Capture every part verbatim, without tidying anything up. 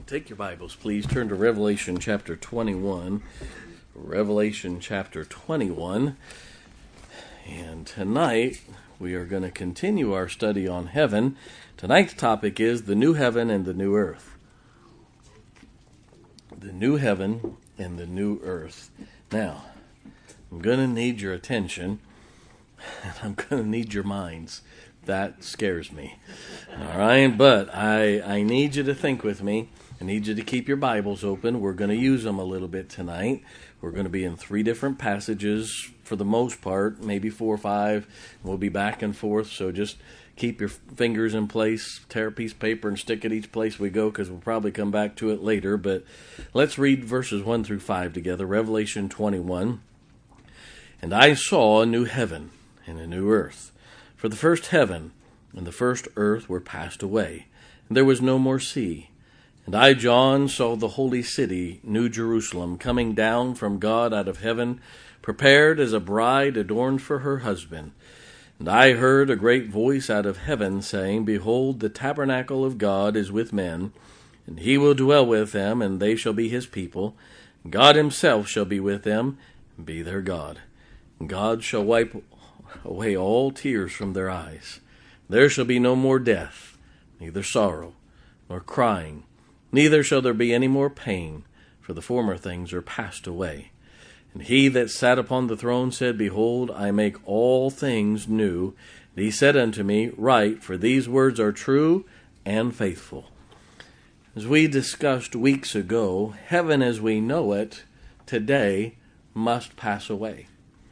Take your Bibles, please. Turn to Revelation chapter twenty-one. Revelation chapter twenty-one. And tonight we are going to continue our study on heaven. Tonight's topic is the new heaven and the new earth. The new heaven and the new earth. Now, I'm going to need your attention, and I'm going to need your minds. That scares me. All right, but I, I need you to think with me. I need you to keep your Bibles open. We're going to use them a little bit tonight. We're going to be in three different passages for the most part, maybe four or five. We'll be back and forth, so just keep your fingers in place, tear a piece of paper and stick it each place we go, because we'll probably come back to it later. But let's read verses one through five together. Revelation twenty-one. And I saw a new heaven and a new earth. For the first heaven and the first earth were passed away, and there was no more sea. And I, John, saw the holy city, New Jerusalem, coming down from God out of heaven, prepared as a bride adorned for her husband. And I heard a great voice out of heaven, saying, Behold, the tabernacle of God is with men, and he will dwell with them, and they shall be his people. And God himself shall be with them, and be their God. And God shall wipe away all tears from their eyes. There shall be no more death, neither sorrow, nor crying, neither shall there be any more pain, for the former things are passed away. And he that sat upon the throne said, Behold, I make all things new. And he said unto me, Write, for these words are true and faithful. As we discussed weeks ago, heaven as we know it today must pass away.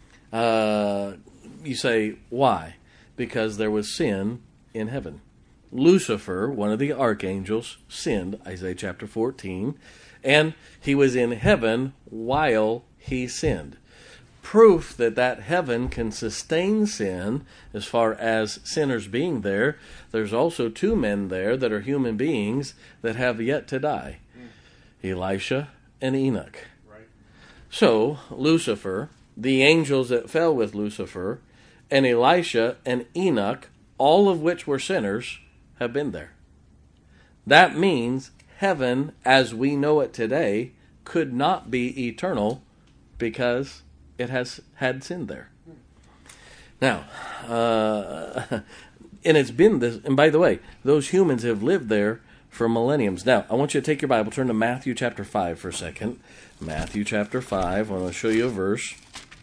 Uh, you say, why? Because there was sin in heaven. Lucifer, one of the archangels, sinned, Isaiah chapter fourteen, and he was in heaven while he sinned. Proof that that heaven can sustain sin as far as sinners being there. There's also two men there that are human beings that have yet to die. Mm. Elisha and Enoch. Right. So, Lucifer, the angels that fell with Lucifer, and Elisha and Enoch, all of which were sinners, have been there. That means heaven, as we know it today, could not be eternal because it has had sin there. Now, uh, and it's been this, and by the way, those humans have lived there for millenniums. Now, I want you to take your Bible, turn to Matthew chapter five for a second. Matthew chapter five, I want to show you a verse.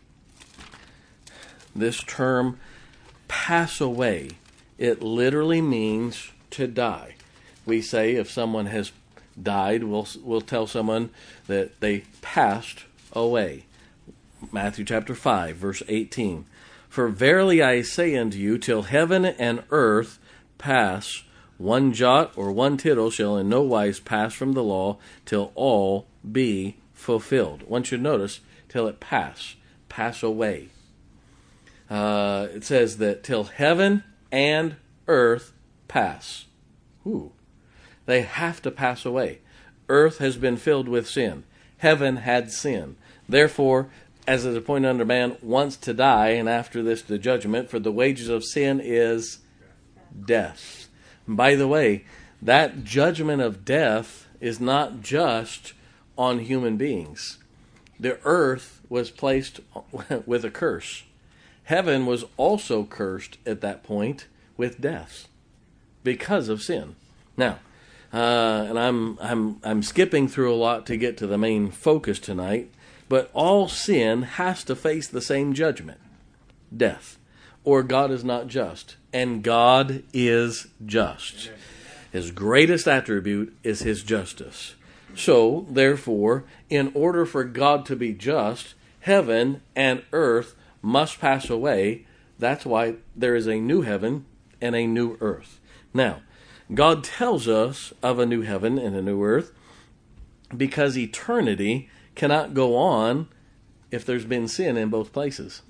This term, pass away, it literally means to die. We say if someone has died, we'll we'll tell someone that they passed away. Matthew chapter five, verse eighteen. For verily I say unto you, till heaven and earth pass, one jot or one tittle shall in no wise pass from the law, till all be fulfilled. One should notice, till it pass, pass away. Uh, it says that till heaven and earth pass. Ooh. They have to pass away. Earth has been filled with sin. Heaven had sin. Therefore, as is appointed unto man once to die, and after this the judgment, for the wages of sin is death. And by the way, that judgment of death is not just on human beings. The earth was placed with a curse. Heaven was also cursed at that point with death because of sin. Now, uh, and I'm I'm I'm skipping through a lot to get to the main focus tonight, but all sin has to face the same judgment, death, or God is not just, and God is just. His greatest attribute is his justice. So, therefore, in order for God to be just, heaven and earth must pass away. That's why there is a new heaven and a new earth. Now, God tells us of a new heaven and a new earth because eternity cannot go on if there's been sin in both places.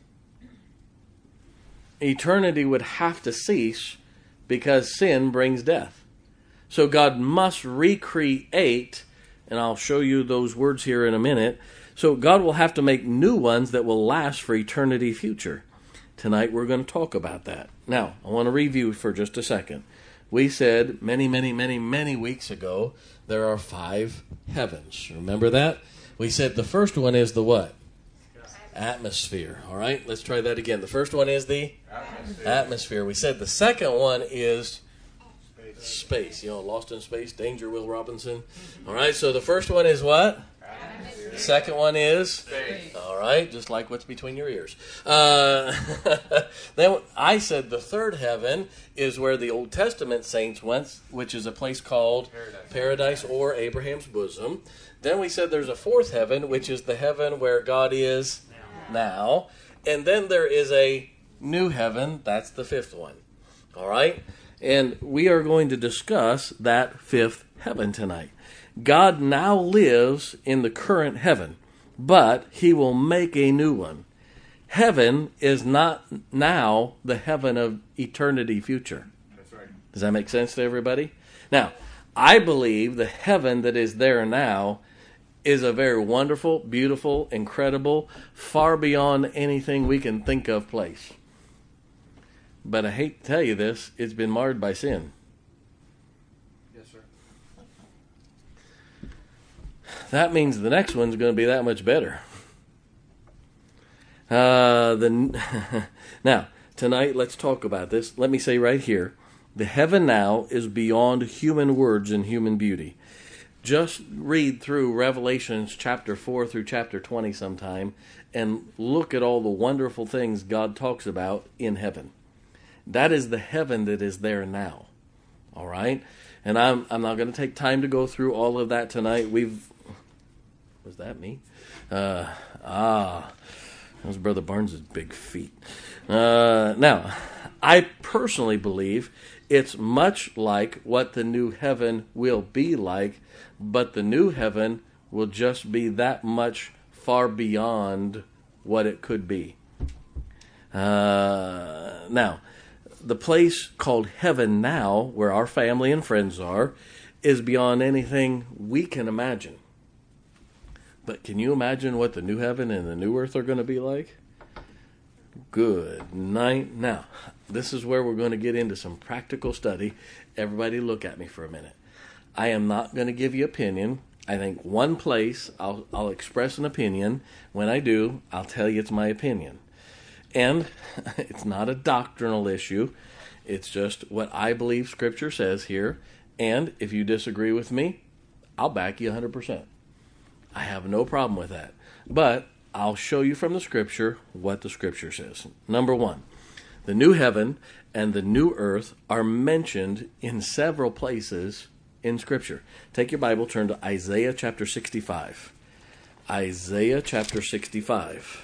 Eternity would have to cease because sin brings death. So God must recreate, and I'll show you those words here in a minute. So God will have to make new ones that will last for eternity future. Tonight we're going to talk about that. Now, I want to review for just a second. we said many, many, many, many weeks ago, there are five heavens. Remember that? We said the first one is the what? Atmosphere. All right, let's try that again. The first one is the atmosphere. atmosphere. We said the second one is space. space. You know, Lost in Space, Danger, Will Robinson. All right, so the first one is what? Atmosphere. The second one is space. All right, just like what's between your ears. Uh, then I said the third heaven is where the Old Testament saints went, which is a place called Paradise, Paradise or Abraham's bosom. Then we said there's a fourth heaven, which is the heaven where God is now. And then there is a new heaven. That's the fifth one. All right? And we are going to discuss that fifth heaven tonight. God now lives in the current heaven, but he will make a new one. Heaven is not now the heaven of eternity future. That's right. Does that make sense to everybody? Now, I believe the heaven that is there now is a very wonderful, beautiful, incredible, far beyond anything we can think of place. But I hate to tell you this, it's been marred by sin. Yes, sir. That means the next one's going to be that much better. Uh, the now, tonight, let's talk about this. Let me say right here, the heaven now is beyond human words and human beauty. Just read through Revelations chapter four through chapter twenty sometime and look at all the wonderful things God talks about in heaven. That is the heaven that is there now. All right? And I'm I'm not going to take time to go through all of that tonight. We've... Was that me? Uh, ah, that was Brother Barnes' big feet. Uh, now, I personally believe it's much like what the new heaven will be like, but the new heaven will just be that much far beyond what it could be. Uh, now, the place called heaven now, where our family and friends are, is beyond anything we can imagine. But can you imagine what the new heaven and the new earth are going to be like? Good night. Now, this is where we're going to get into some practical study. Everybody look at me for a minute. I am not going to give you opinion. I think one place I'll, I'll express an opinion. When I do, I'll tell you it's my opinion. And it's not a doctrinal issue. It's just what I believe Scripture says here. And if you disagree with me, I'll back you one hundred percent. I have no problem with that. But I'll show you from the Scripture what the Scripture says. Number one, the new heaven and the new earth are mentioned in several places in Scripture. Take your Bible, turn to Isaiah chapter sixty-five. Isaiah chapter sixty-five.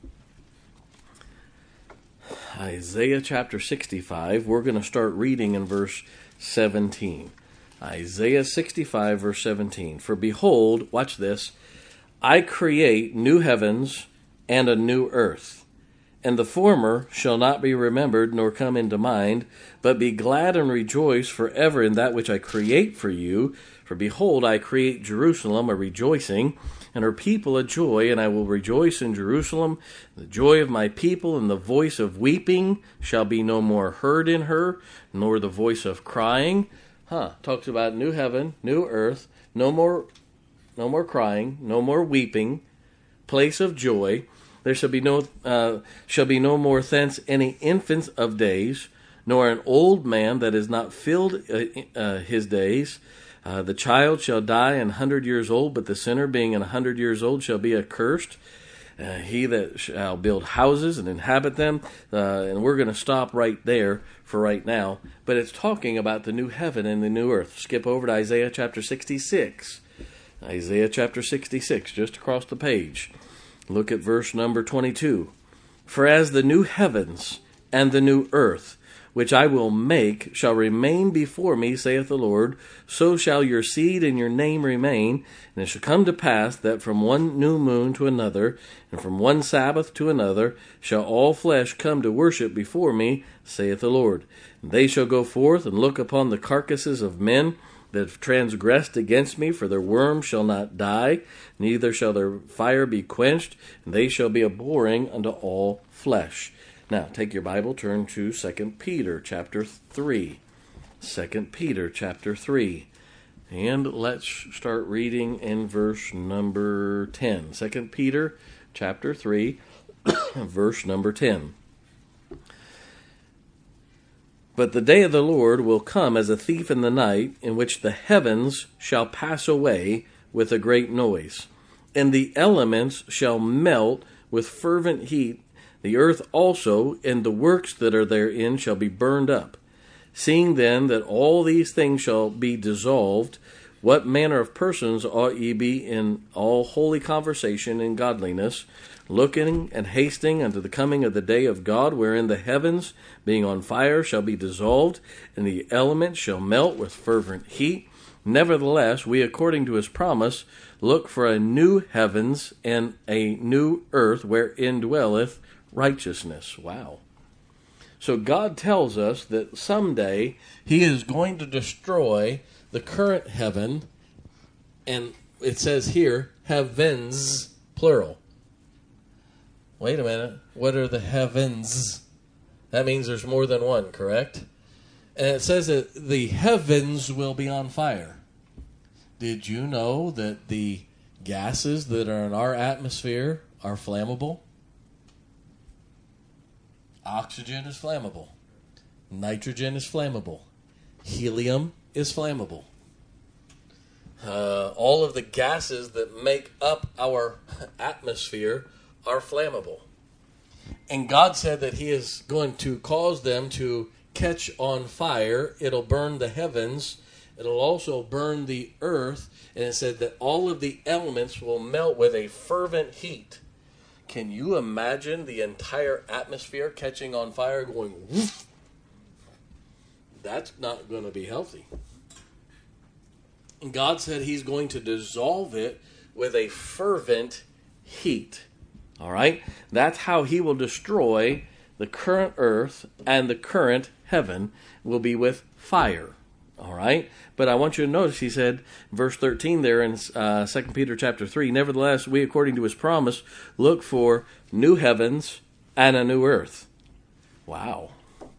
Isaiah chapter sixty-five, we're going to start reading in verse seventeen. Isaiah sixty-five, verse seventeen. For behold, watch this, I create new heavens and a new earth, and the former shall not be remembered nor come into mind, but be glad and rejoice forever in that which I create for you. For behold, I create Jerusalem a rejoicing, and her people a joy, and I will rejoice in Jerusalem. The joy of my people, and the voice of weeping shall be no more heard in her, nor the voice of crying. Huh, talks about new heaven, new earth, no more no more crying, no more weeping, place of joy. There shall be no uh, shall be no more thence any infants of days, nor an old man that is not filled uh, uh, his days. Uh, the child shall die an hundred years old, but the sinner being an hundred years old shall be accursed. Uh, he that shall build houses and inhabit them. Uh, and we're going to stop right there for right now. But it's talking about the new heaven and the new earth. Skip over to Isaiah chapter sixty-six. Isaiah chapter sixty-six, just across the page. Look at verse number twenty-two. For as the new heavens and the new earth, which I will make, shall remain before me, saith the Lord, so shall your seed and your name remain. And it shall come to pass that from one new moon to another, and from one Sabbath to another, shall all flesh come to worship before me, saith the Lord. And they shall go forth and look upon the carcasses of men that have transgressed against me, for their worm shall not die, neither shall their fire be quenched, and they shall be abhorring unto all flesh. Now, take your Bible, turn to Second Peter chapter three. Second Peter chapter three. And let's start reading in verse number ten. Second Peter chapter three, verse number ten. But the day of the Lord will come as a thief in the night, in which the heavens shall pass away with a great noise, and the elements shall melt with fervent heat. The earth also and the works that are therein shall be burned up. Seeing then that all these things shall be dissolved, what manner of persons ought ye be in all holy conversation and godliness, looking and hasting unto the coming of the day of God, wherein the heavens, being on fire, shall be dissolved, and the elements shall melt with fervent heat? Nevertheless, we, according to his promise, look for a new heavens and a new earth, wherein dwelleth righteousness. Wow. So God tells us that someday he is going to destroy the current heaven, and it says here, heavens, plural. Wait a minute. What are the heavens? That means there's more than one, correct? And it says that the heavens will be on fire. Did you know that the gases that are in our atmosphere are flammable? Oxygen is flammable. Nitrogen is flammable. Helium is flammable. Uh, all of the gases that make up our atmosphere are flammable. And God said that he is going to cause them to catch on fire. It'll burn the heavens. It'll also burn the earth. And it said that all of the elements will melt with a fervent heat. Can you imagine the entire atmosphere catching on fire going woof? That's not going to be healthy. And God said he's going to dissolve it with a fervent heat. All right? That's how he will destroy the current earth, and the current heaven will be with fire. All right? But I want you to notice, he said, verse thirteen there in uh, Second Peter chapter three, nevertheless, we, according to his promise, look for new heavens and a new earth. Wow.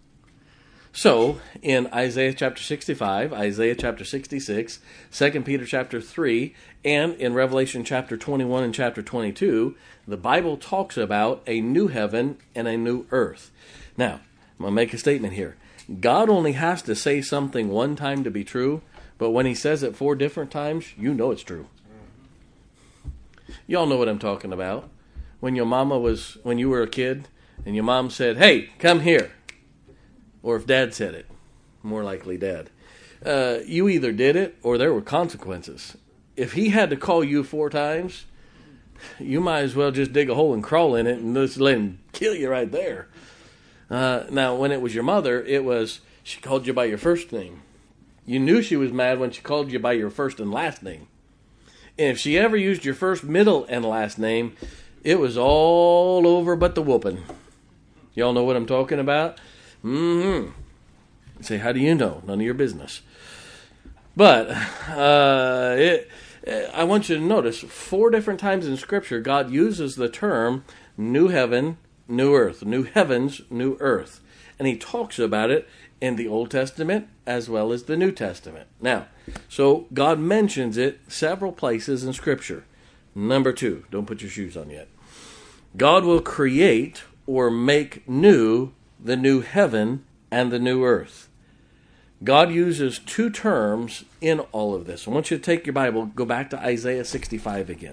So, in Isaiah chapter sixty-five, Isaiah chapter sixty-six, Second Peter chapter three, and in Revelation chapter twenty-one and chapter twenty-two, the Bible talks about a new heaven and a new earth. Now, I'm going to make a statement here. God only has to say something one time to be true, but when he says it four different times, you know it's true. Y'all know what I'm talking about. When your mama was, when you were a kid, and your mom said, "Hey, come here." Or if dad said it, more likely dad. Uh, you either did it or there were consequences. If he had to call you four times, you might as well just dig a hole and crawl in it and just let him kill you right there. Uh, now, when it was your mother, it was, she called you by your first name. You knew she was mad when she called you by your first and last name. And if she ever used your first, middle, and last name, it was all over but the whooping. Y'all know what I'm talking about? Mm-hmm. You say, how do you know? None of your business. But uh, it, I want you to notice, four different times in Scripture, God uses the term new heaven, new earth. New heavens, new earth. And he talks about it in the Old Testament as well as the New Testament. Now, so God mentions it several places in Scripture. Number two, don't put your shoes on yet. God will create or make new the new heaven and the new earth. God uses two terms in all of this. I want you to take your Bible, go back to Isaiah sixty-five again.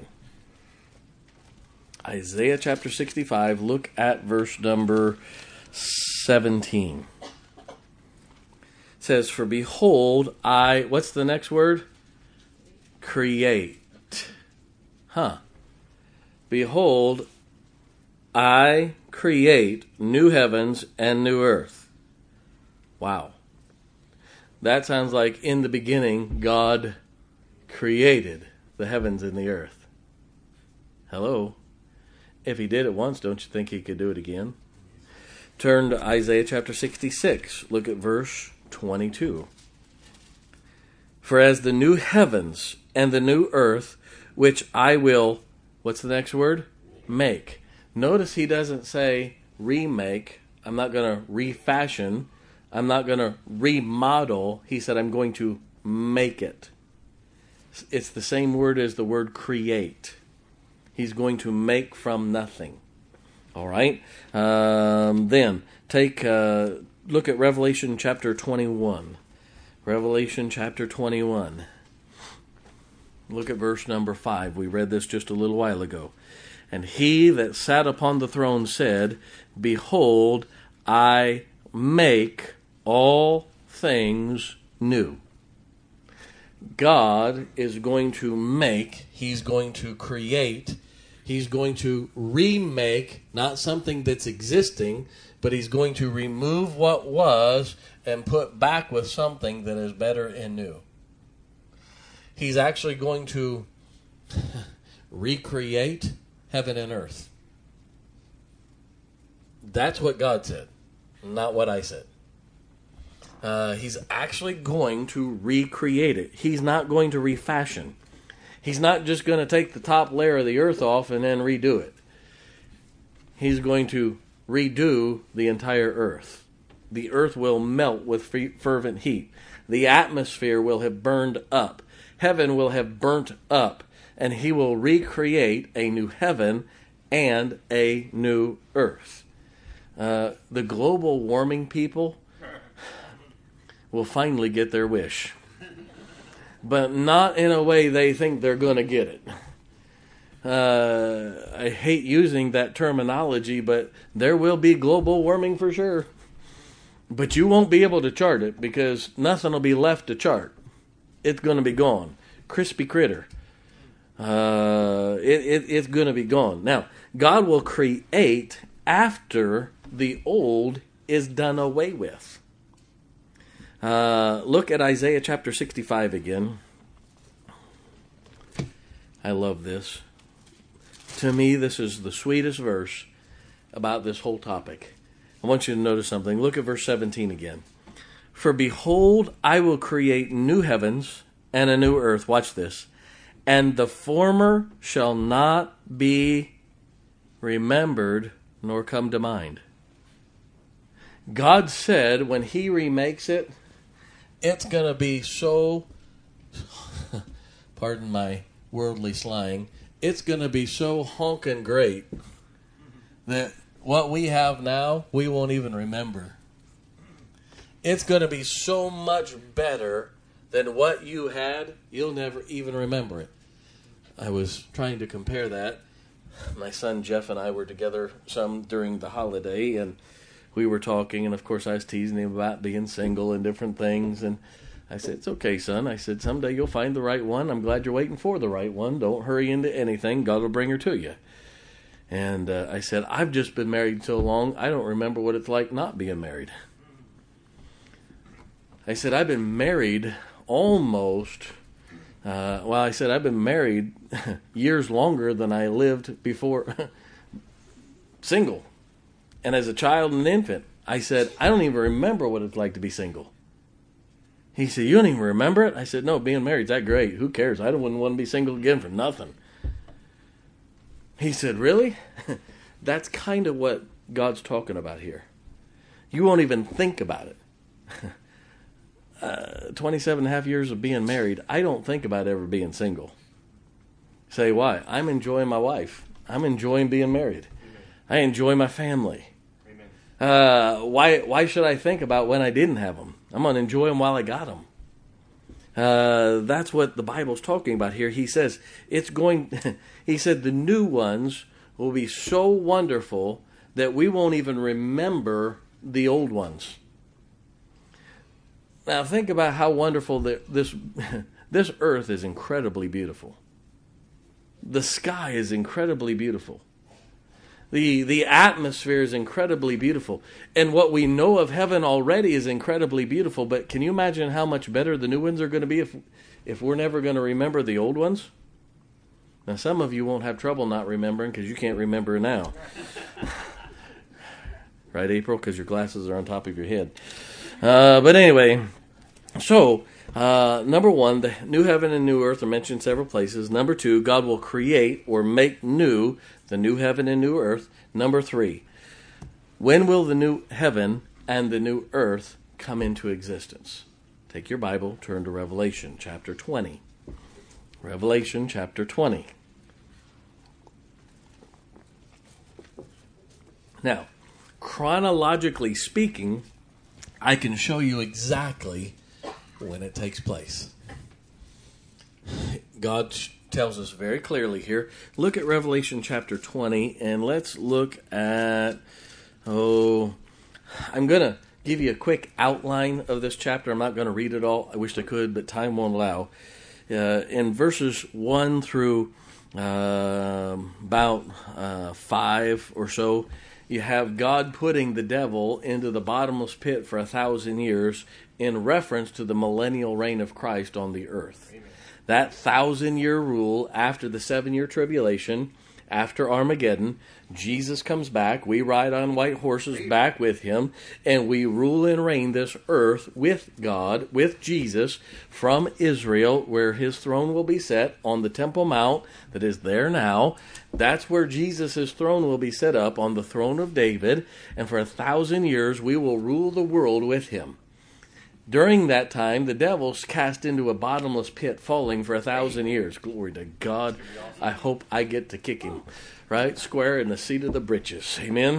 Isaiah chapter sixty-five, look at verse number seventeen. It says, "For behold, I," what's the next word? Create. Huh. "Behold, I create new heavens and new earth." Wow. That sounds like in the beginning, God created the heavens and the earth. Hello? If he did it once, don't you think he could do it again? Turn to Isaiah chapter sixty-six. Look at verse twenty-two. "For as the new heavens and the new earth, which I will," what's the next word? Make. Notice he doesn't say remake. I'm not going to refashion. I'm not going to remodel. He said, I'm going to make it. It's the same word as the word create. He's going to make from nothing. All right? Um, then, take uh, look at Revelation chapter twenty-one. Revelation chapter twenty-one. Look at verse number five. We read this just a little while ago. And he that sat upon the throne said, Behold, I make all things new. God is going to make, He's going to create, He's going to remake, not something that's existing, but He's going to remove what was and put back with something that is better and new. He's actually going to recreate heaven and earth. That's what God said, not what I said. Uh, he's actually going to recreate it. He's not going to refashion. He's not just going to take the top layer of the earth off and then redo it. He's going to redo the entire earth. The earth will melt with fervent heat. The atmosphere will have burned up. Heaven will have burnt up. And he will recreate a new heaven and a new earth. Uh, the global warming people will finally get their wish. But not in a way they think they're going to get it. Uh, I hate using that terminology, but there will be global warming for sure. But you won't be able to chart it because nothing will be left to chart. It's going to be gone. Crispy critter. Uh, it, it, it's going to be gone. Now, God will create after the old is done away with. Uh, look at Isaiah chapter sixty-five again. I love this. To me, this is the sweetest verse about this whole topic. I want you to notice something. Look at verse seventeen again. For behold, I will create new heavens and a new earth. Watch this. And the former shall not be remembered nor come to mind. God said when He remakes it, it's going to be so, pardon my worldly slang, it's going to be so honkin' great that what we have now, we won't even remember. It's going to be so much better than what you had, you'll never even remember it. I was trying to compare that. My son Jeff and I were together some during the holiday, and we were talking, and of course I was teasing him about being single and different things, and I said, it's okay, son. I said, someday you'll find the right one. I'm glad you're waiting for the right one. Don't hurry into anything. God will bring her to you. And uh, I said, I've just been married so long, I don't remember what it's like not being married. I said, I've been married almost, uh, well, I said, I've been married years longer than I lived before single. And as a child and an infant, I said, I don't even remember what it's like to be single. He said, you don't even remember it? I said, no, being married's that great. Who cares? I don't wouldn't want to be single again for nothing. He said, really? That's kind of what God's talking about here. You won't even think about it. uh, twenty-seven and a half years of being married, I don't think about ever being single. Say why? I'm enjoying my wife. I'm enjoying being married. Amen. I enjoy my family. Amen. Uh, why, why should I think about when I didn't have them? I'm going to enjoy them while I got them. Uh, that's what the Bible's talking about here. He says, it's going, he said the new ones will be so wonderful that we won't even remember the old ones. Now think about how wonderful the, this, this earth is incredibly beautiful. The sky is incredibly beautiful. The the atmosphere is incredibly beautiful. And what we know of heaven already is incredibly beautiful. But can you imagine how much better the new ones are going to be if if we're never going to remember the old ones? Now, some of you won't have trouble not remembering because you can't remember now. Right, April? Because your glasses are on top of your head. Uh, but anyway, so, uh, number one, the new heaven and new earth are mentioned several places. Number two, God will create or make new the new heaven and new earth. Number three, when will the new heaven and the new earth come into existence. Take your Bible, turn to Revelation chapter twenty. Revelation chapter twenty. Now, chronologically speaking, I can show you exactly when it takes place. God tells us very clearly here. Look at Revelation chapter twenty, and let's look at, oh, I'm going to give you a quick outline of this chapter. I'm not going to read it all. I wish I could, but time won't allow. Uh, in verses one through uh, about uh, five or so, you have God putting the devil into the bottomless pit for a thousand years in reference to the millennial reign of Christ on the earth. Amen. That thousand-year rule after the seven-year tribulation, after Armageddon, Jesus comes back. We ride on white horses back with him, and we rule and reign this earth with God, with Jesus, from Israel, where his throne will be set on the Temple Mount that is there now. That's where Jesus' throne will be set up, on the throne of David, and for a thousand years we will rule the world with him. During that time, the devil's cast into a bottomless pit, falling for a thousand years. Glory to God. I hope I get to kick him right square in the seat of the britches. Amen.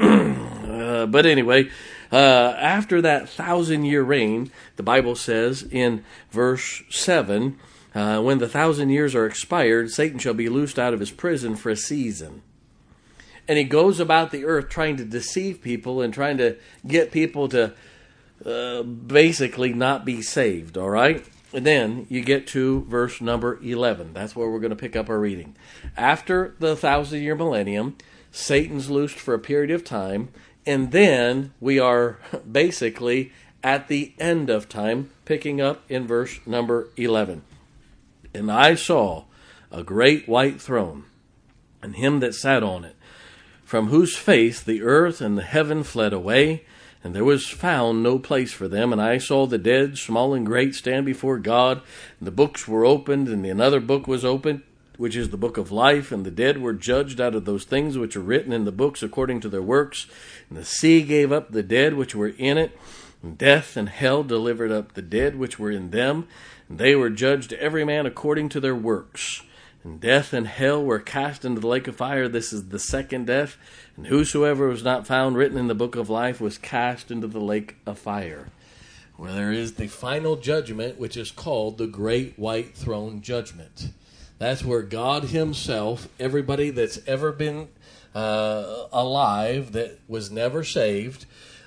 uh, but anyway, uh, after that thousand-year reign, the Bible says in verse seven, uh, when the thousand years are expired, Satan shall be loosed out of his prison for a season. And he goes about the earth trying to deceive people and trying to get people to Uh, basically not be saved, all right? And then you get to verse number eleven. That's where we're going to pick up our reading. After the thousand-year millennium, Satan's loosed for a period of time, and then we are basically at the end of time, picking up in verse number eleven. And I saw a great white throne, and him that sat on it, from whose face the earth and the heaven fled away, and there was found no place for them. And I saw the dead, small and great, stand before God. And the books were opened, and another book was opened, which is the book of life. And the dead were judged out of those things which are written in the books according to their works. And the sea gave up the dead which were in it. And death and hell delivered up the dead which were in them. And they were judged every man according to their works. And death and hell were cast into the lake of fire. This is the second death. And whosoever was not found written in the book of life was cast into the lake of fire, where there is the final judgment, which is called the Great White Throne Judgment. That's where God himself, everybody that's ever been uh, alive that was never saved,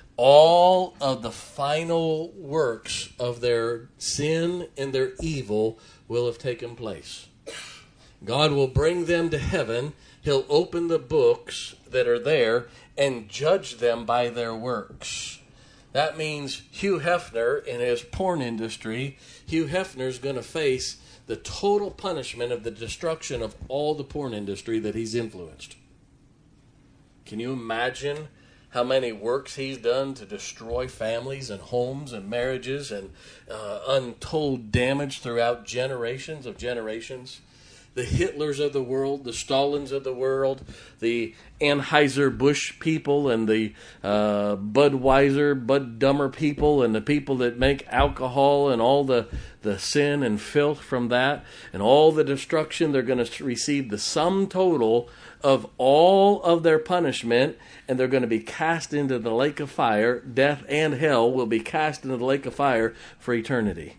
all of the final works of their sin and their evil will have taken place. God will bring them to heaven. He'll open the books that are there and judge them by their works. That means Hugh Hefner in his porn industry, Hugh Hefner's going to face the total punishment of the destruction of all the porn industry that he's influenced. Can you imagine how many works he's done to destroy families and homes and marriages and uh, untold damage throughout generations of generations? The Hitlers of the world, the Stalins of the world, the Anheuser-Busch people and the uh, Budweiser, Bud Dummer people and the people that make alcohol and all the, the sin and filth from that and all the destruction, they're going to receive the sum total of all of their punishment, and they're going to be cast into the lake of fire. Death and hell will be cast into the lake of fire for eternity.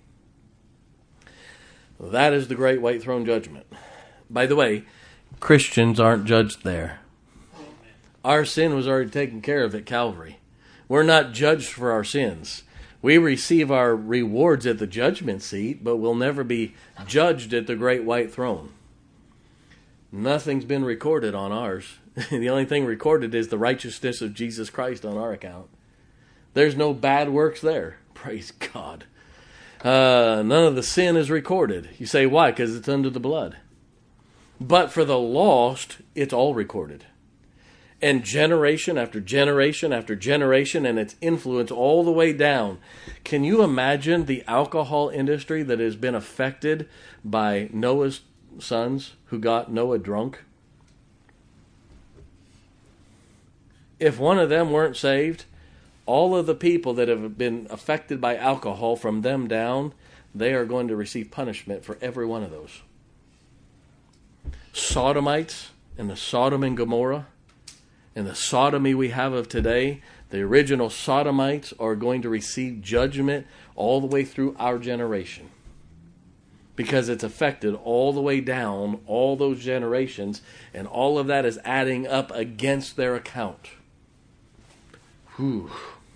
That is the Great White Throne Judgment. By the way, Christians aren't judged there. Our sin was already taken care of at Calvary. We're not judged for our sins. We receive our rewards at the judgment seat, but we'll never be judged at the Great White Throne. Nothing's been recorded on ours. The only thing recorded is the righteousness of Jesus Christ on our account. There's no bad works there. Praise God. Uh, none of the sin is recorded. You say, why? Because it's under the blood. But for the lost, it's all recorded. And generation after generation after generation, and its influence all the way down. Can you imagine the alcohol industry that has been affected by Noah's sons who got Noah drunk? If one of them weren't saved, all of the people that have been affected by alcohol from them down, they are going to receive punishment for every one of those. Sodomites and the Sodom and Gomorrah and the sodomy we have of today, the original Sodomites are going to receive judgment all the way through our generation. Because it's affected all the way down, all those generations, and all of that is adding up against their account. Whew.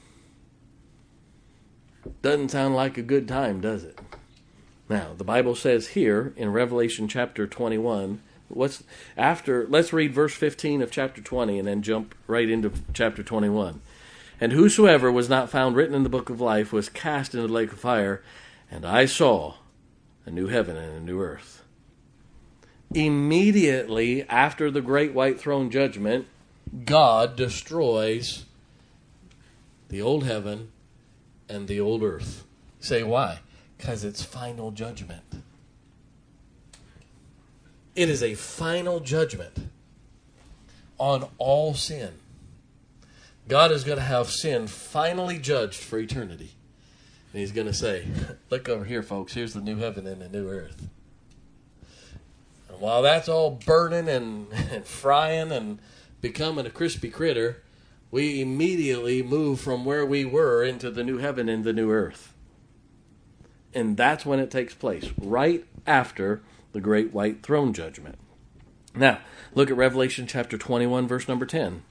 Doesn't sound like a good time, does it? Now, the Bible says here in Revelation chapter twenty-one, what's after, let's read verse fifteen of chapter twenty and then jump right into chapter twenty-one. And whosoever was not found written in the book of life was cast into the lake of fire, and I saw a new heaven and a new earth. Immediately after the great white throne judgment, God destroys the old heaven and the old earth. You say, why? Because it's final judgment. It is a final judgment on all sin. God is going to have sin finally judged for eternity. And he's going to say, look over here, folks. Here's the new heaven and the new earth. And while that's all burning and, and frying and becoming a crispy critter, we immediately move from where we were into the new heaven and the new earth. And that's when it takes place, right after the great white throne judgment. Now, look at Revelation chapter twenty-one, verse number ten.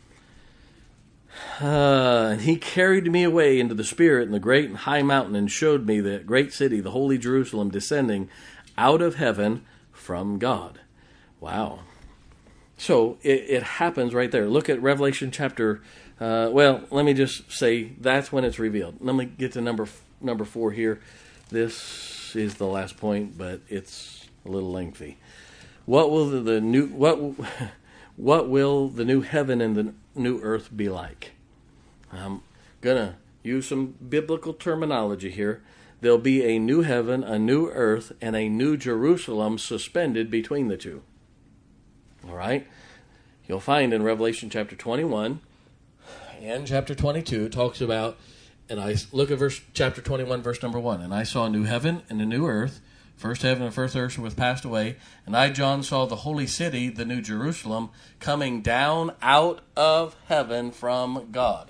Uh, and he carried me away into the Spirit in the great and high mountain and showed me the great city, the holy Jerusalem, descending out of heaven from God. Wow. So it, it happens right there. Look at Revelation chapter, uh, well, let me just say that's when it's revealed. Let me get to number number four here. This is the last point, but it's a little lengthy. What will the, the new what what will the new heaven and the new earth be like? I'm gonna use some biblical terminology here. There'll be a new heaven, a new earth, and a new Jerusalem suspended between the two. All right? You'll find in Revelation chapter twenty-one and chapter twenty-two, it talks about, and I look at verse chapter twenty-one, verse number one. And I saw a new heaven and a new earth. First heaven and first earth was passed away. And I, John, saw the holy city, the new Jerusalem, coming down out of heaven from God.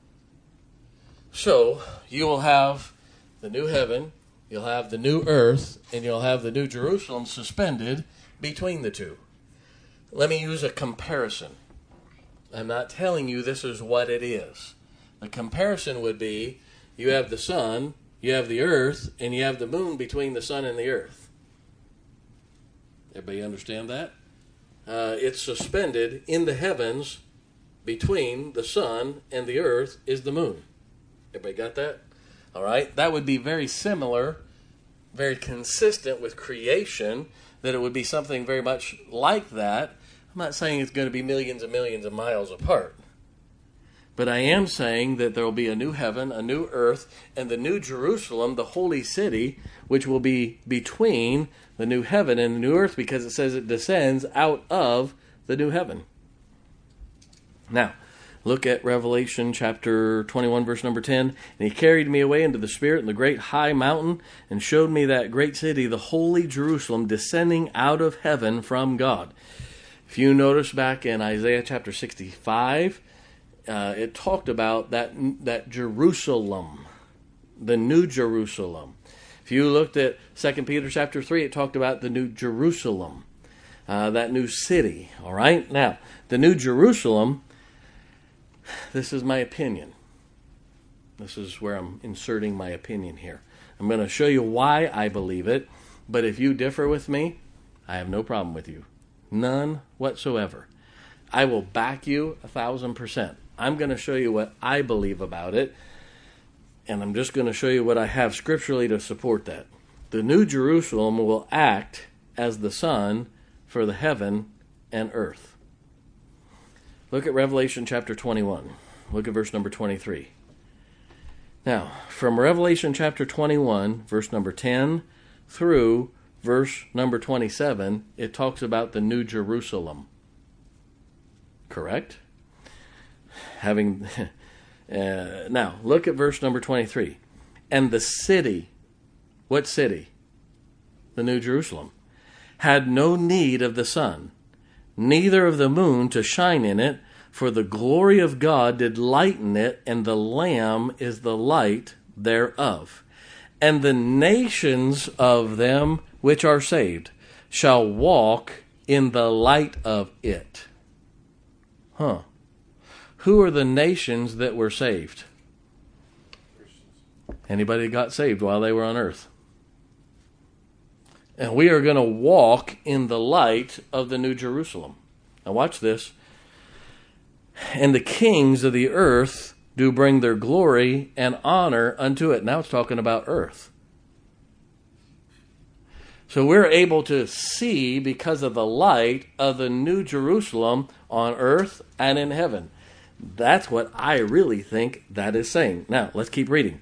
So, you will have the new heaven, you'll have the new earth, and you'll have the new Jerusalem suspended between the two. Let me use a comparison. I'm not telling you this is what it is. The comparison would be, you have the sun, you have the earth, and you have the moon between the sun and the earth. Everybody understand that? Uh, it's suspended in the heavens between the sun and the earth is the moon. Everybody got that? All right. That would be very similar, very consistent with creation, that it would be something very much like that. I'm not saying it's going to be millions and millions of miles apart. But I am saying that there will be a new heaven, a new earth, and the new Jerusalem, the holy city, which will be between the new heaven and the new earth, because it says it descends out of the new heaven. Now, look at Revelation chapter twenty-one, verse number ten. And he carried me away into the Spirit in the great high mountain, and showed me that great city, the holy Jerusalem, descending out of heaven from God. If you notice back in Isaiah chapter sixty-five, Uh, it talked about that that Jerusalem, the new Jerusalem. If you looked at Second Peter chapter three, it talked about the new Jerusalem, uh, that new city. All right? Now, the new Jerusalem, this is my opinion. This is where I'm inserting my opinion here. I'm going to show you why I believe it, but if you differ with me, I have no problem with you. None whatsoever. I will back you a thousand percent. I'm going to show you what I believe about it, and I'm just going to show you what I have scripturally to support that. The New Jerusalem will act as the sun for the heaven and earth. Look at Revelation chapter twenty-one. Look at verse number twenty-three. Now, from Revelation chapter twenty-one, verse number ten, through verse number twenty-seven, it talks about the New Jerusalem. Correct? Having Uh, now, look at verse number twenty-three. And the city, what city? The New Jerusalem, had no need of the sun, neither of the moon to shine in it, for the glory of God did lighten it, and the Lamb is the light thereof. And the nations of them which are saved shall walk in the light of it. Huh. Who are the nations that were saved? Anybody that got saved while they were on earth. And we are going to walk in the light of the New Jerusalem. Now watch this. And the kings of the earth do bring their glory and honor unto it. Now it's talking about earth. So we're able to see because of the light of the New Jerusalem on earth and in heaven. That's what I really think that is saying. Now, let's keep reading.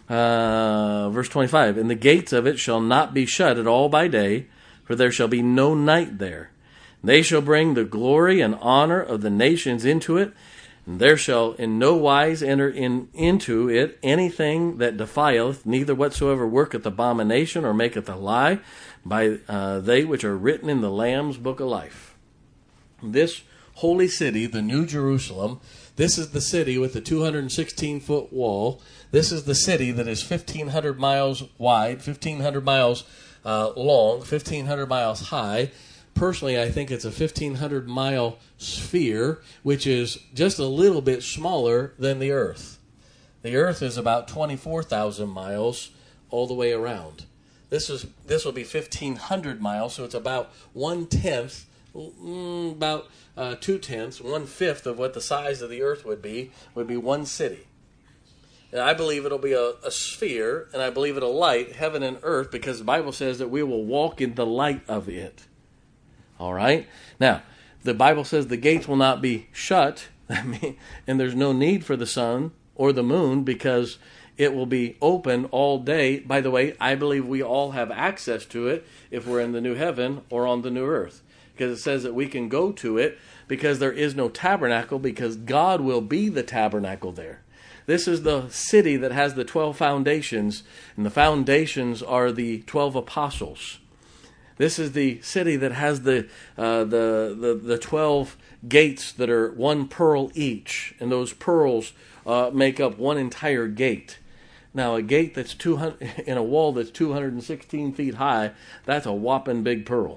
Uh, verse twenty-five, and the gates of it shall not be shut at all by day, for there shall be no night there. They shall bring the glory and honor of the nations into it, and there shall in no wise enter in into it anything that defileth, neither whatsoever worketh abomination or maketh a lie, by uh, they which are written in the Lamb's book of life. This holy city, the New Jerusalem, this is the city with the two hundred sixteen foot wall. This is the city that is fifteen hundred miles wide, fifteen hundred miles uh, long, fifteen hundred miles high. Personally, I think it's a fifteen hundred mile sphere, which is just a little bit smaller than the earth. The earth is about twenty-four thousand miles all the way around. This is this will be fifteen hundred miles, so it's about one-tenth, mm, about uh, two-tenths, one-fifth of what the size of the earth would be, would be one city. And I believe it'll be a, a sphere, and I believe it'll light heaven and earth, because the Bible says that we will walk in the light of it. All right? Now, the Bible says the gates will not be shut, I mean, and there's no need for the sun or the moon, because it will be open all day. By the way, I believe we all have access to it if we're in the new heaven or on the new earth, because it says that we can go to it because there is no tabernacle, because God will be the tabernacle there. This is the city that has the twelve foundations, and the foundations are the twelve apostles. This is the city that has the uh, the, the the twelve gates that are one pearl each, and those pearls uh, make up one entire gate. Now, a gate that's two hundred in a wall that's two hundred sixteen feet high, that's a whopping big pearl.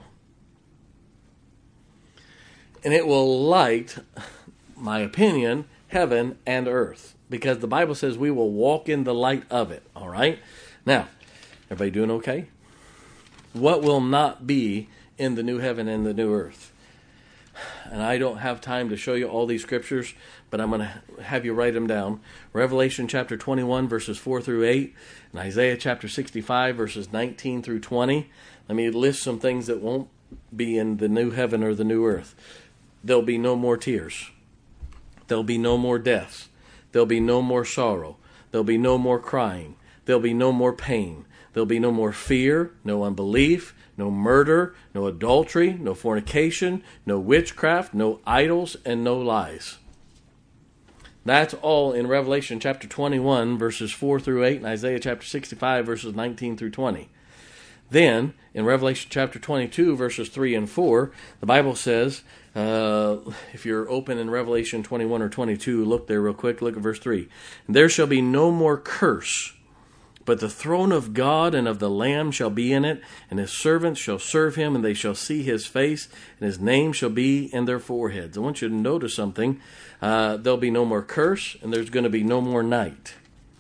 And it will light, my opinion, heaven and earth, because the Bible says we will walk in the light of it. All right? Now, everybody doing okay? What will not be in the new heaven and the new earth? And I don't have time to show you all these scriptures, but I'm going to have you write them down. Revelation chapter twenty-one, verses four through eight, and Isaiah chapter sixty-five, verses nineteen through twenty. Let me list some things that won't be in the new heaven or the new earth. There'll be no more tears. There'll be no more deaths. There'll be no more sorrow. There'll be no more crying. There'll be no more pain. There'll be no more fear, no unbelief, no murder, no adultery, no fornication, no witchcraft, no idols, and no lies. That's all in Revelation chapter twenty-one, verses four through eight, and Isaiah chapter sixty-five, verses nineteen through twenty. Then, in Revelation chapter twenty-two, verses three and four, the Bible says, uh, if you're open in Revelation twenty-one or twenty-two, look there real quick, look at verse three. There shall be no more curse, but the throne of God and of the Lamb shall be in it, and his servants shall serve him, and they shall see his face, and his name shall be in their foreheads. I want you to notice something. Uh, there'll be no more curse, and there's going to be no more night.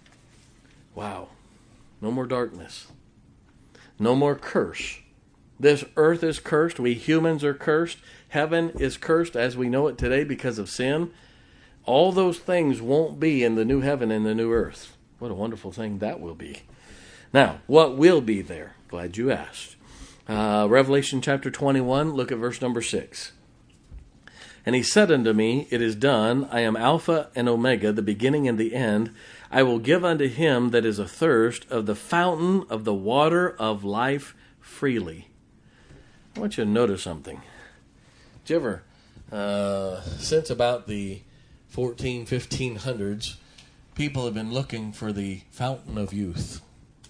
Wow. No more darkness. No more curse. This earth is cursed. We humans are cursed. Heaven is cursed as we know it today because of sin. All those things won't be in the new heaven and the new earth. What a wonderful thing that will be. Now, what will be there? Glad you asked. Uh, Revelation chapter twenty-one, look at verse number six. And he said unto me, It is done. I am Alpha and Omega, the beginning and the end. I will give unto him that is athirst of the fountain of the water of life freely. I want you to notice something. Did you ever, uh, since about the fourteen, fifteen hundreds, people have been looking for the fountain of youth.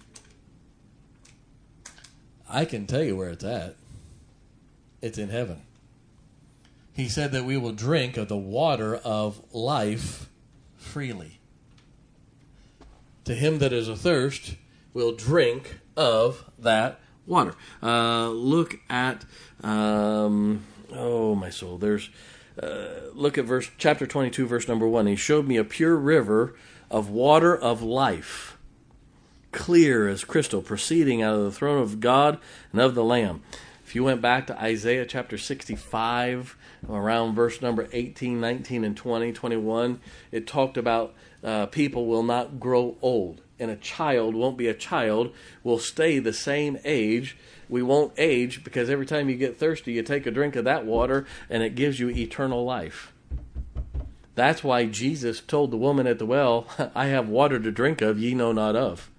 I can tell you where it's at. It's in heaven. He said that we will drink of the water of life freely. To him that is athirst will drink of that water. Uh, look at, um, oh my soul, there's, uh, look at verse chapter twenty-two, verse number one. He showed me a pure river of water of life, clear as crystal, proceeding out of the throne of God and of the Lamb. If you went back to Isaiah chapter sixty-five, around verse number eighteen, nineteen, and twenty, twenty-one, it talked about uh, people will not grow old. And a child won't be a child, will stay the same age. We won't age because every time you get thirsty, you take a drink of that water and it gives you eternal life. That's why Jesus told the woman at the well, I have water to drink of, ye know not of.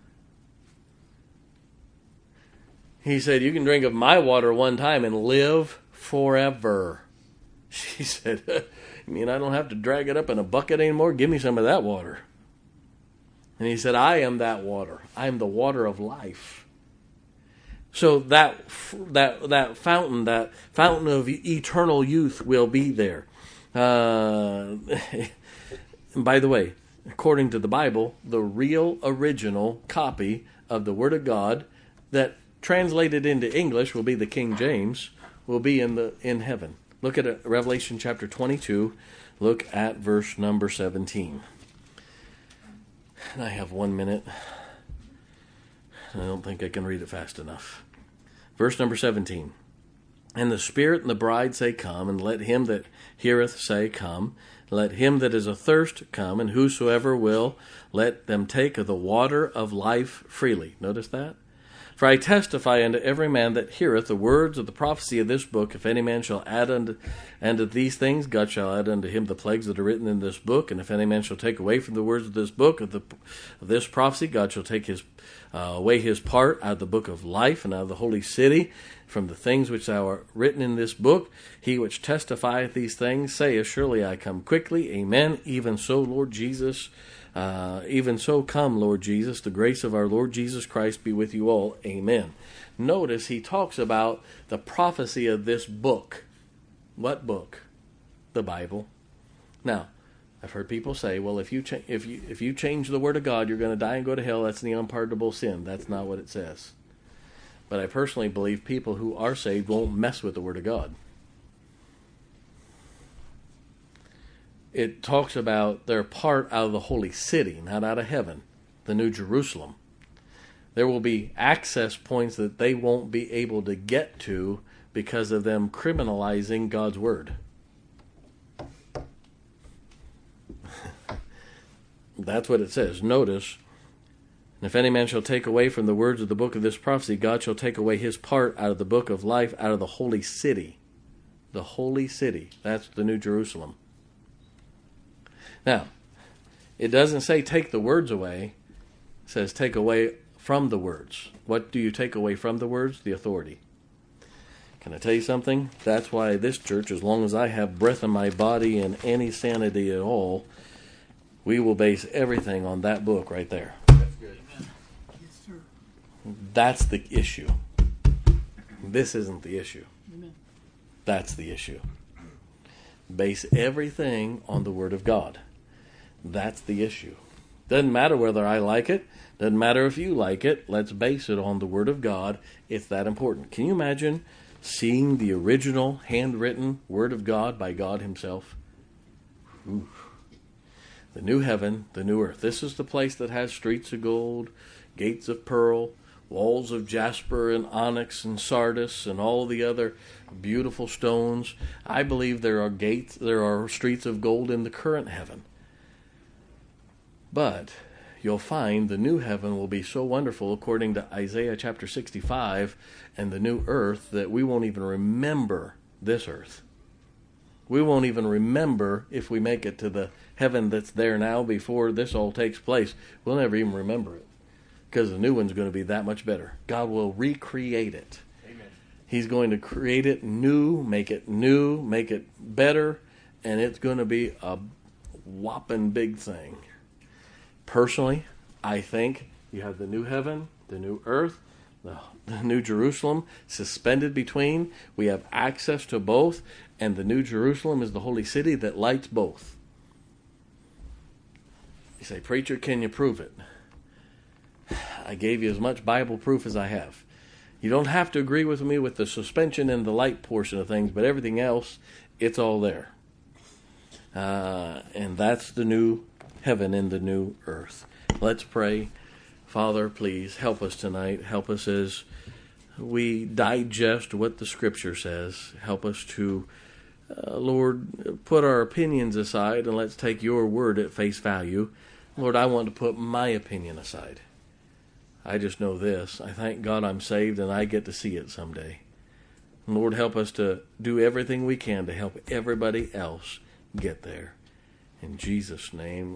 He said, you can drink of my water one time and live forever. She said, you mean I don't have to drag it up in a bucket anymore? Give me some of that water. And he said, I am that water. I am the water of life. So that that that fountain, that fountain of eternal youth will be there. Uh, by the way, according to the Bible, the real original copy of the Word of God that translated into English will be the King James, will be in the in heaven. Look at it, Revelation chapter twenty-two. Look at verse number seventeen. And I have one minute. I don't think I can read it fast enough. Verse number seventeen. And the Spirit and the bride say, come, and let him that heareth say, come. Let him that is athirst come, and whosoever will, let them take of the water of life freely. Notice that? For I testify unto every man that heareth the words of the prophecy of this book, if any man shall add unto, unto these things, God shall add unto him the plagues that are written in this book. And if any man shall take away from the words of this book, of, the, of this prophecy, God shall take his uh, away his part out of the book of life and out of the holy city, from the things which are written in this book. He which testifieth these things saith, surely I come quickly. Amen. Even so, Lord Jesus, Uh, even so come, Lord Jesus, the grace of our Lord Jesus Christ be with you all. Amen. Notice he talks about the prophecy of this book. What book? The Bible. Now, I've heard people say, well, if you cha- if you if you change the Word of God, you're going to die and go to hell. That's the unpardonable sin. That's not what it says. But I personally believe people who are saved won't mess with the Word of God. It talks about they're part out of the holy city, not out of heaven, the New Jerusalem. There will be access points that they won't be able to get to because of them criminalizing God's word. That's what it says. Notice, and if any man shall take away from the words of the book of this prophecy, God shall take away his part out of the book of life, out of the holy city. The holy city. That's the New Jerusalem. Now, it doesn't say take the words away. It says take away from the words. What do you take away from the words? The authority. Can I tell you something? That's why this church, as long as I have breath in my body and any sanity at all, we will base everything on that book right there. That's good. Yes, sir. That's the issue. This isn't the issue. Amen. That's the issue. Base everything on the Word of God. That's the issue. Doesn't matter whether I like it. Doesn't matter if you like it. Let's base it on the Word of God. It's that important. Can you imagine seeing the original handwritten Word of God by God himself? Ooh. The new heaven, the new earth. This is the place that has streets of gold, gates of pearl, walls of jasper and onyx and sardis and all the other beautiful stones. I believe there are gates, there are streets of gold in the current heaven. But you'll find the new heaven will be so wonderful, according to Isaiah chapter sixty-five, and the new earth, that we won't even remember this earth. We won't even remember if we make it to the heaven that's there now before this all takes place. We'll never even remember it, because the new one's going to be that much better. God will recreate it. Amen. He's going to create it new, make it new, make it better, and it's going to be a whopping big thing. personally, I think you have the new heaven, the new earth, the, the new Jerusalem suspended between. We have access to both, and the new Jerusalem is the holy city that lights both. You say, preacher, can you prove it? I gave you as much Bible proof as I have. You don't have to agree with me with the suspension and the light portion of things, but everything else, it's all there. Uh, and that's the new heaven and the new earth. Let's pray. Father, please help us tonight. Help us as we digest what the Scripture says. Help us to, uh, Lord, put our opinions aside and let's take your word at face value. Lord, I want to put my opinion aside. I just know this. I thank God I'm saved and I get to see it someday. Lord, help us to do everything we can to help everybody else get there. In Jesus' name